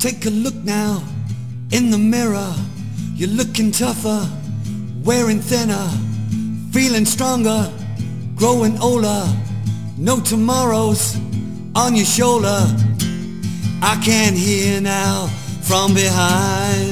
take a look now in the mirror. You're looking tougher, wearing thinner, feeling stronger, growing older. No tomorrows on your shoulder. I can hear now from behind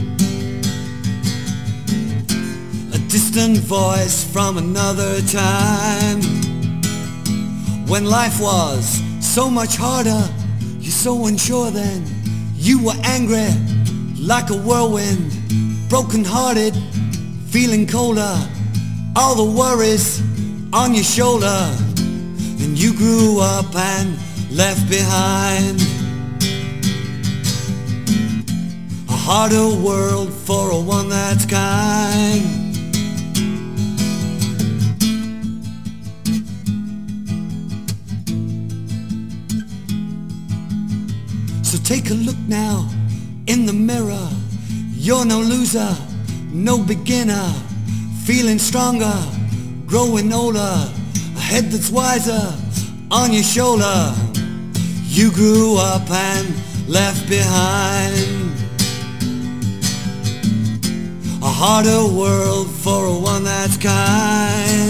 a distant voice from another time, when life was so much harder. You're so unsure then. You were angry like a whirlwind, broken hearted, feeling colder, all the worries on your shoulder. And you grew up and left behind a harder world for a one that's kind. So take a look now in the mirror. You're no loser, no beginner, feeling stronger, growing older, a head that's wiser on your shoulder. You grew up and left behind a harder world for a one that's kind.